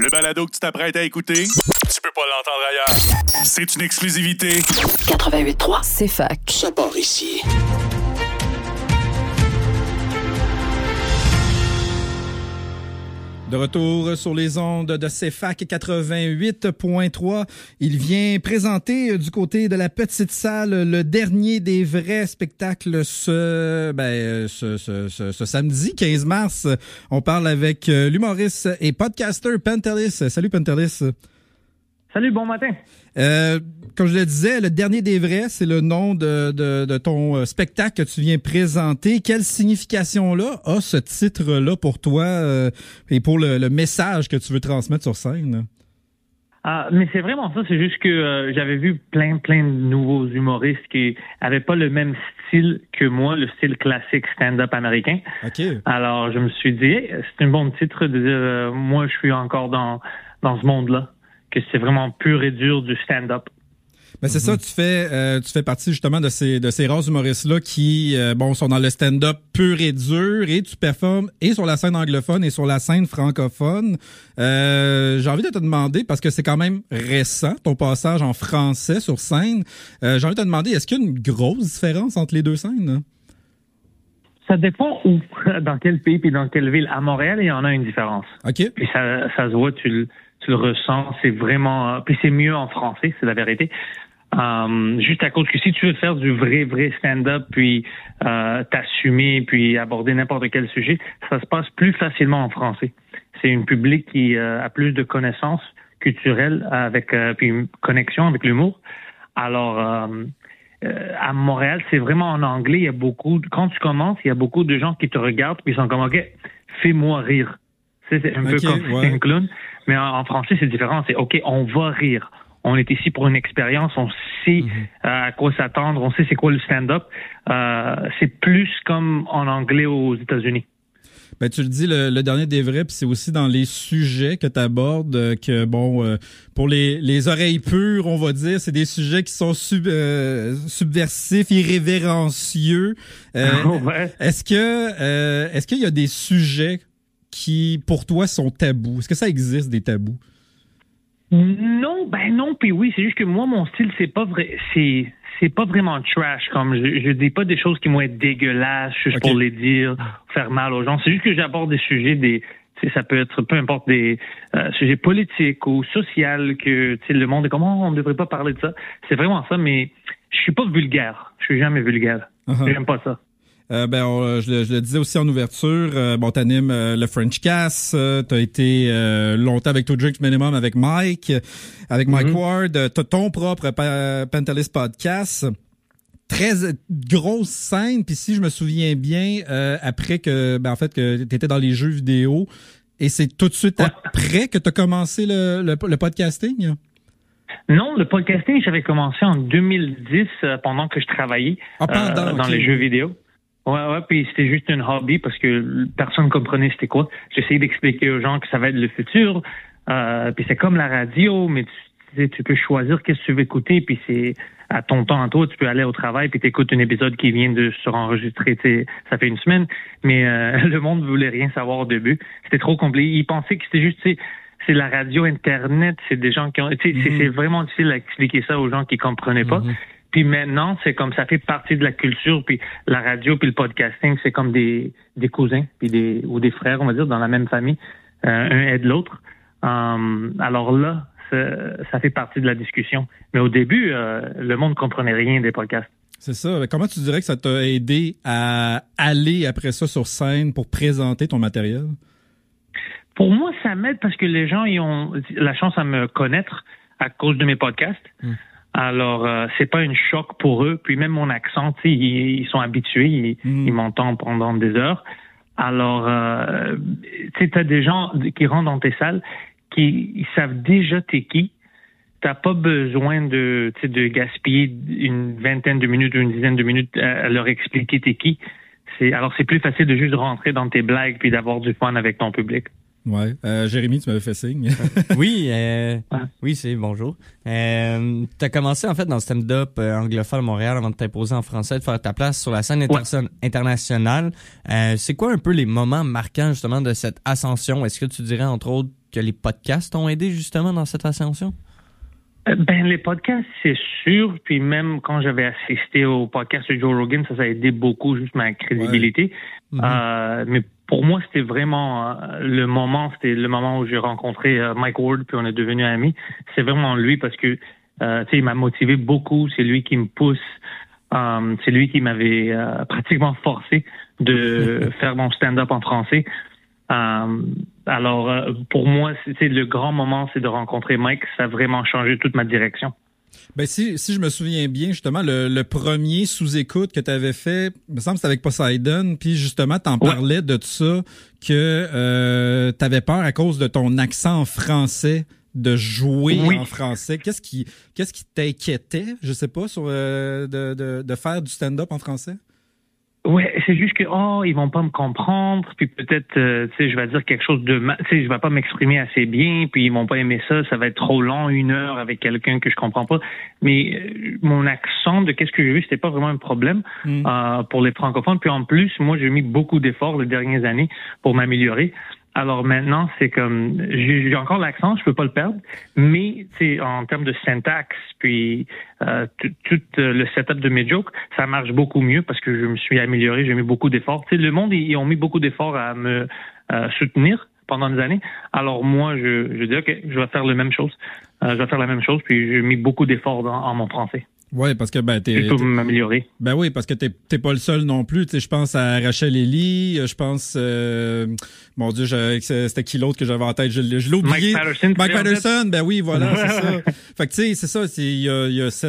Le balado que tu t'apprêtes à écouter, tu peux pas l'entendre ailleurs. C'est une exclusivité. 88.3, c'est fac. Ça part ici. De retour sur les ondes de CFAC 88.3. Il vient présenter du côté de la petite salle le dernier des vrais spectacles ce samedi 15 mars. On parle avec l'humoriste et podcaster Pentelis. Salut Pentelis. Salut, bon matin. Comme je le disais, le dernier des vrais, c'est le nom de ton spectacle que tu viens présenter. Quelle signification-là a ce titre-là pour toi et pour le message que tu veux transmettre sur scène? Mais c'est vraiment ça. C'est juste que j'avais vu plein de nouveaux humoristes qui avaient pas le même style que moi, le style classique stand-up américain. Okay. Alors, je me suis dit, hey, c'est un bon titre de dire, moi, je suis encore dans ce monde-là, que c'est vraiment pur et dur du stand-up. Ben c'est ça, tu fais partie justement de ces rares humoristes-là qui sont dans le stand-up pur et dur, et tu performes et sur la scène anglophone et sur la scène francophone. J'ai envie de te demander, parce que c'est quand même récent, ton passage en français sur scène, j'ai envie de te demander, est-ce qu'il y a une grosse différence entre les deux scènes, hein? Ça dépend où, dans quel pays puis dans quelle ville. À Montréal, il y en a une différence. OK. Puis ça se voit, tu le ressens, c'est vraiment... Puis c'est mieux en français, c'est la vérité. Juste à cause que si tu veux faire du vrai stand-up, puis t'assumer, puis aborder n'importe quel sujet, ça se passe plus facilement en français. C'est un public qui a plus de connaissances culturelles avec puis une connexion avec l'humour. Alors, à Montréal, c'est vraiment en anglais. Il y a quand tu commences, il y a beaucoup de gens qui te regardent, puis ils sont comme, OK, fais-moi rire. C'est un peu comme un clown. Mais en français, c'est différent. C'est OK, on va rire. On est ici pour une expérience. On sait à quoi s'attendre. On sait c'est quoi le stand-up. C'est plus comme en anglais aux États-Unis. Ben, tu le dis, le dernier des vrais, puis c'est aussi dans les sujets que tu abordes que, pour les oreilles pures, on va dire, c'est des sujets qui sont subversifs, irrévérencieux. Ouais. Est-ce qu'il y a des sujets qui, pour toi, sont tabous? Est-ce que ça existe, des tabous? Non, puis oui, c'est juste que moi, mon style, c'est pas vrai, c'est pas vraiment trash, comme je dis pas des choses qui vont être dégueulasses juste pour les dire, faire mal aux gens. C'est juste que j'aborde des sujets, ça peut être peu importe des sujets politiques ou sociaux que le monde est comme on ne devrait pas parler de ça. C'est vraiment ça, mais je suis pas vulgaire. Je suis jamais vulgaire. J'aime pas ça. Je le disais aussi en ouverture, t'animes le French Cast, t'as été longtemps avec To Drinks Minimum avec Mike Ward, t'as ton propre Pentelis podcast. Très grosse scène, puis si je me souviens bien, après que t'étais dans les jeux vidéo, et c'est tout de suite après que t'as commencé le podcasting? Non, le podcasting, j'avais commencé en 2010 pendant que je travaillais dans les jeux vidéo. Ouais, puis c'était juste un hobby parce que personne ne comprenait c'était quoi. J'essayais d'expliquer aux gens que ça va être le futur. Puis c'est comme la radio, mais tu peux choisir qu'est-ce que tu veux écouter, puis c'est à ton temps, toi, tu peux aller au travail, puis t'écoutes un épisode qui vient de se enregistrer, ça fait une semaine. Mais le monde voulait rien savoir au début. C'était trop compliqué. Ils pensaient que c'était juste, c'est la radio Internet, c'est des gens qui ont... C'est vraiment difficile à expliquer ça aux gens qui comprenaient pas. Puis maintenant, c'est comme ça fait partie de la culture, puis la radio, puis le podcasting, c'est comme des cousins, puis ou des frères, on va dire, dans la même famille. Un aide l'autre. Alors là, ça fait partie de la discussion. Mais au début, le monde comprenait rien des podcasts. C'est ça. Comment tu dirais que ça t'a aidé à aller après ça sur scène pour présenter ton matériel? Pour moi, ça m'aide parce que les gens ils ont la chance à me connaître à cause de mes podcasts. Alors, c'est pas un choc pour eux. Puis même mon accent, ils sont habitués. Ils m'entendent pendant des heures. Alors, t'as des gens qui rentrent dans tes salles qui ils savent déjà t'es qui. T'as pas besoin de gaspiller une vingtaine de minutes ou une dizaine de minutes à leur expliquer t'es qui. Alors, c'est plus facile de juste rentrer dans tes blagues puis d'avoir du fun avec ton public. Ouais. Jérémy, tu m'avais fait signe. Oui, oui, c'est bonjour. Tu as commencé en fait dans le stand-up anglophone à Montréal avant de t'imposer en français, de faire ta place sur la scène internationale. C'est quoi un peu les moments marquants justement de cette ascension? Est-ce que tu dirais entre autres que les podcasts t'ont aidé justement dans cette ascension? Les podcasts, c'est sûr. Puis même quand j'avais assisté au podcast de Joe Rogan, ça a aidé beaucoup juste ma crédibilité. Ouais. Mais pour moi, c'était vraiment le moment où j'ai rencontré Mike Ward, puis on est devenus amis. C'est vraiment lui parce que il m'a motivé beaucoup. C'est lui qui me pousse. C'est lui qui m'avait pratiquement forcé de faire mon stand-up en français. Alors, pour moi, c'est le grand moment, c'est de rencontrer Mike. Ça a vraiment changé toute ma direction. Ben si je me souviens bien, justement, le premier sous-écoute que tu avais fait, il me semble que c'était avec Poseidon, puis justement, t'en parlais de ça, que t'avais peur à cause de ton accent en français, de jouer en français. Qu'est-ce qui t'inquiétait, je sais pas, sur de faire du stand-up en français? Ouais, c'est juste que ils vont pas me comprendre, puis peut-être je vais dire quelque chose de je vais pas m'exprimer assez bien, puis ils vont pas aimer ça va être trop long, 1 heure avec quelqu'un que je comprends pas. Mais mon accent de qu'est-ce que j'ai vu, c'était pas vraiment un problème pour les francophones. Puis en plus, moi j'ai mis beaucoup d'efforts les dernières années pour m'améliorer. Alors maintenant, c'est comme j'ai encore l'accent, je peux pas le perdre, mais en termes de syntaxe, puis tout le setup de mes jokes, ça marche beaucoup mieux parce que je me suis amélioré, j'ai mis beaucoup d'efforts. Le monde, ils ont mis beaucoup d'efforts à me soutenir pendant des années. Alors moi, je dis OK, je vais faire la même chose. Je vais faire la même chose, puis j'ai mis beaucoup d'efforts en mon français. Ouais, parce que t'es pour m'améliorer. Ben oui, parce que t'es pas le seul non plus. Tu sais, je pense à Rachel Ellie, je pense mon Dieu, c'était qui l'autre que j'avais en tête, je l'ai oublié. Mike Patterson, ben oui, voilà, c'est ça. Fait que tu sais, c'est ça, il y a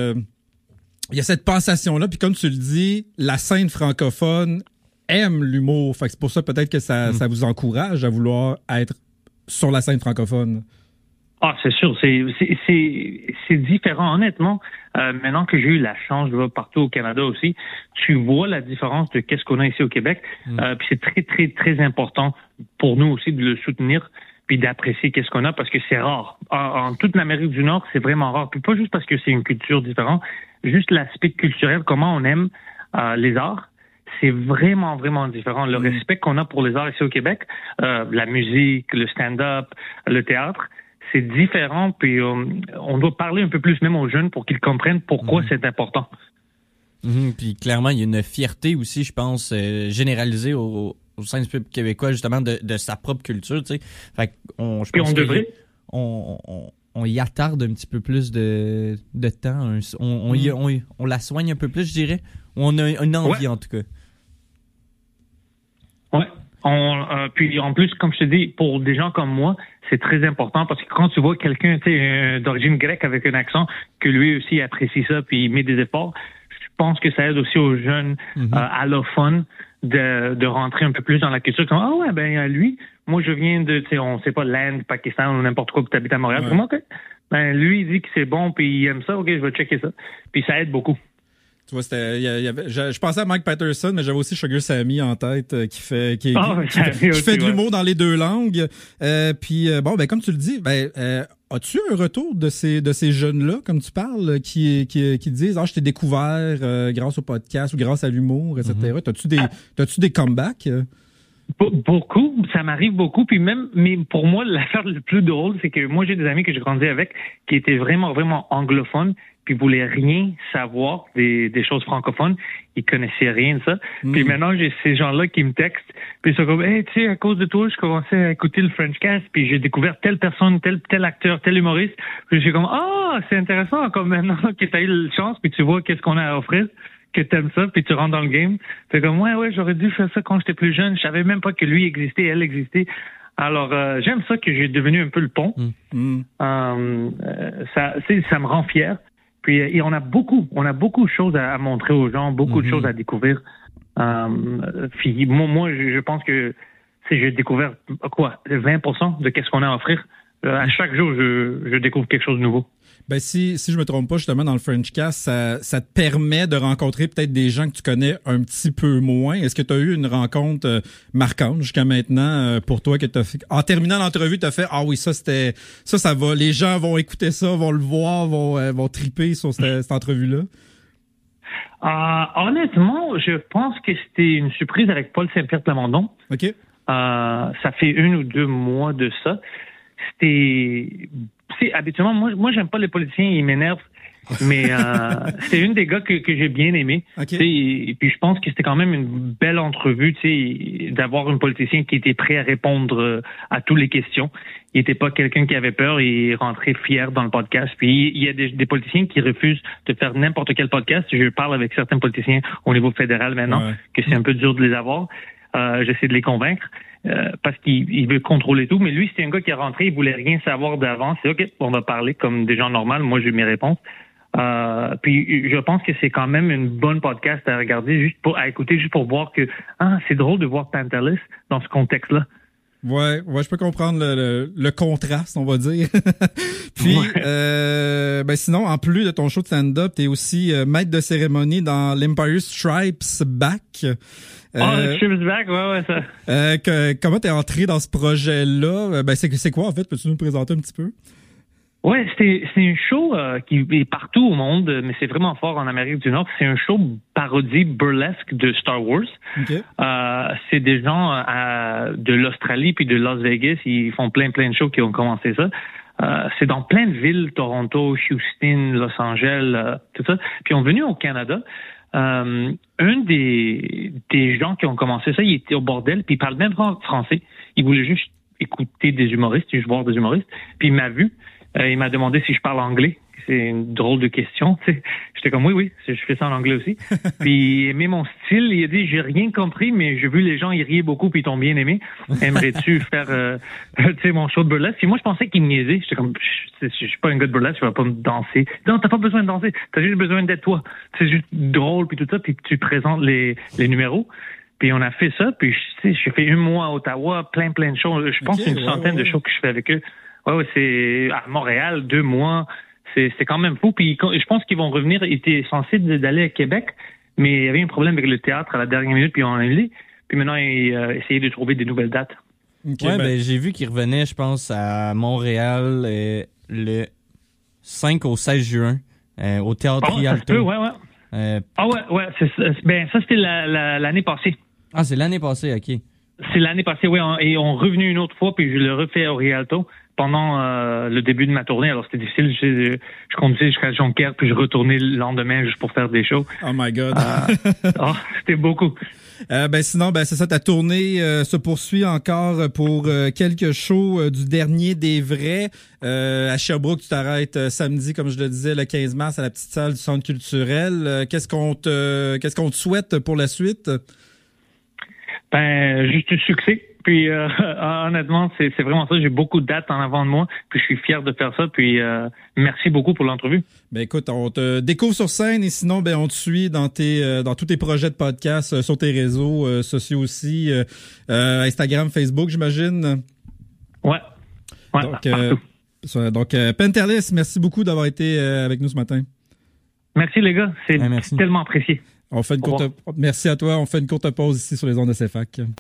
cette passation là, puis comme tu le dis, la scène francophone aime l'humour. Fait que c'est pour ça peut-être que ça vous encourage à vouloir être sur la scène francophone. Ah, c'est sûr, c'est différent, honnêtement. Maintenant que j'ai eu la chance de voir partout au Canada aussi, tu vois la différence de qu'est-ce qu'on a ici au Québec. Puis c'est très, très, très important pour nous aussi de le soutenir puis d'apprécier qu'est-ce qu'on a parce que c'est rare. En toute l'Amérique du Nord, c'est vraiment rare. Puis pas juste parce que c'est une culture différente, juste l'aspect culturel, comment on aime les arts. C'est vraiment, vraiment différent. Le respect qu'on a pour les arts ici au Québec, la musique, le stand-up, le théâtre, c'est différent, puis on doit parler un peu plus même aux jeunes pour qu'ils comprennent pourquoi c'est important. Puis clairement, il y a une fierté aussi, je pense, généralisée au sein du peuple québécois, justement, de sa propre culture, tu sais. Fait qu'on, je pense on devrait. On y attarde un petit peu plus de temps. On la soigne un peu plus, je dirais. On a une envie, en tout cas. Ouais. Puis en plus, comme je te dis, pour des gens comme moi, c'est très important parce que quand tu vois quelqu'un d'origine grecque avec un accent, que lui aussi apprécie ça puis il met des efforts, je pense que ça aide aussi aux jeunes allophones de rentrer un peu plus dans la culture. Comme, lui, moi je viens de, on sait pas, l'Inde, Pakistan ou n'importe quoi, que tu habites à Montréal. Comme, OK, lui il dit que c'est bon puis il aime ça, OK, je vais checker ça. Puis ça aide beaucoup. Tu vois, je pensais à Mike Patterson, mais j'avais aussi Sugar Sammy en tête qui fait de l'humour dans les deux langues. Puis comme tu le dis, as-tu un retour de ces jeunes-là, comme tu parles, qui disent je t'ai découvert grâce au podcast ou grâce à l'humour, etc. T'as-tu des comebacks? Beaucoup, ça m'arrive beaucoup. Puis mais pour moi, l'affaire le plus drôle, c'est que moi j'ai des amis que j'ai grandi avec qui étaient vraiment, vraiment anglophones. Puis voulaient rien savoir des choses francophones. Ils connaissaient rien de ça. Puis maintenant, j'ai ces gens-là qui me textent. Puis ils sont comme, hey, tu sais, à cause de toi, je commençais à écouter le Frenchcast. Puis j'ai découvert telle personne, tel acteur, tel humoriste. Puis je suis comme, c'est intéressant, comme maintenant que tu as eu la chance. Puis tu vois qu'est-ce qu'on a à offrir, que t'aimes ça. Puis tu rentres dans le game. C'est comme, ouais, j'aurais dû faire ça quand j'étais plus jeune. Je savais même pas que lui existait, elle existait. Alors, j'aime ça que j'ai devenu un peu le pont. Ça me rend fier. Puis et on a beaucoup de choses à montrer aux gens, beaucoup de choses à découvrir. Puis moi, je pense que j'ai découvert 20% de qu'est-ce qu'on a à offrir. À chaque jour, je découvre quelque chose de nouveau. Ben si je me trompe pas, justement, dans le Frenchcast, ça te permet de rencontrer peut-être des gens que tu connais un petit peu moins. Est-ce que tu as eu une rencontre marquante jusqu'à maintenant pour toi que t'as fait? En terminant l'entrevue, tu as fait ah oui, ça va, les gens vont écouter ça, vont le voir, vont triper sur cette entrevue-là? Honnêtement, je pense que c'était une surprise avec Paul Saint-Pierre Plamondon. OK. Ça fait 1 ou 2 mois de ça. Habituellement, moi j'aime pas les politiciens, ils m'énervent. Mais c'est une des gars que j'ai bien aimé. Okay. Et puis je pense que c'était quand même une belle entrevue, d'avoir un politicien qui était prêt à répondre à toutes les questions. Il n'était pas quelqu'un qui avait peur, il est rentré fier dans le podcast. Puis il y a des politiciens qui refusent de faire n'importe quel podcast. Je parle avec certains politiciens au niveau fédéral maintenant, que c'est un peu dur de les avoir. J'essaie de les convaincre. Parce qu'il veut contrôler tout, mais lui, c'était un gars qui est rentré, il voulait rien savoir d'avance. C'est OK, on va parler comme des gens normaux. Moi, j'ai mes réponses. Puis je pense que c'est quand même une bonne podcast à regarder, à écouter, juste pour voir que c'est drôle de voir Pantelis dans ce contexte-là. Ouais, je peux comprendre le contraste, on va dire. Puis, sinon, en plus de ton show de stand-up, t'es aussi maître de cérémonie dans l'Empire Stripes Back. Stripes Back, ouais, ça. Comment t'es entré dans ce projet-là? C'est quoi, en fait? Peux-tu nous présenter un petit peu? Ouais, c'est un show qui est partout au monde, mais c'est vraiment fort en Amérique du Nord. C'est un show parodie burlesque de Star Wars. Okay. C'est des gens de l'Australie puis de Las Vegas. Ils font plein de shows qui ont commencé ça. C'est dans plein de villes, Toronto, Houston, Los Angeles, tout ça. Puis on est venu au Canada. Un des gens qui ont commencé ça, il était au bordel, puis il parle même pas français. Il voulait juste écouter des humoristes, juste voir des humoristes. Puis il m'a vu. Il m'a demandé si je parle anglais. C'est une drôle de question, tu sais. J'étais comme oui, je fais ça en anglais aussi. Puis il aimait mon style. Il a dit j'ai rien compris, mais j'ai vu les gens ils riaient beaucoup puis ils t'ont bien aimé. Aimerais-tu faire mon show de burlesque? Puis moi je pensais qu'il me niaisait. J'étais comme je suis pas un gars de burlesque, je vais pas me danser. Non, t'as pas besoin de danser. T'as juste besoin d'être toi. C'est juste drôle puis tout ça. Puis tu présentes les numéros. Puis on a fait ça. Puis j'ai fait 1 mois à Ottawa, plein de shows. Je pense une centaine de shows que je fais avec eux. Ouais, c'est à Montréal, 2 mois. C'est quand même fou. Puis je pense qu'ils vont revenir. Ils étaient censés d'aller à Québec, mais il y avait un problème avec le théâtre à la dernière minute, puis on a annulé. Puis maintenant, ils essayaient de trouver des nouvelles dates. Okay, j'ai vu qu'ils revenaient, je pense, à Montréal le 5 au 16 juin au Théâtre Rialto. Ouais. Ça, c'était l'année passée. Ah, c'est l'année passée, OK. C'est l'année passée, oui. Et on est revenu une autre fois, puis je le refais au Rialto pendant le début de ma tournée. Alors, c'était difficile. Je conduisais jusqu'à Jonquière, puis je retournais le lendemain juste pour faire des shows. Oh my God. C'était beaucoup. Sinon, c'est ça, ta tournée se poursuit encore pour quelques shows du dernier des vrais. À Sherbrooke, tu t'arrêtes samedi, comme je le disais, le 15 mars à la petite salle du Centre culturel. Qu'est-ce qu'on te souhaite pour la suite? Juste du succès. Puis honnêtement, c'est vraiment ça. J'ai beaucoup de dates en avant de moi. Puis je suis fier de faire ça. Puis merci beaucoup pour l'entrevue. Écoute, on te découvre sur scène et sinon, on te suit dans tous tes projets de podcast, sur tes réseaux sociaux aussi, Instagram, Facebook, j'imagine. Ouais. Donc, Pantelis, merci beaucoup d'avoir été avec nous ce matin. Merci les gars, c'est tellement apprécié. Merci à toi. On fait une courte pause ici sur les ondes de CFAC.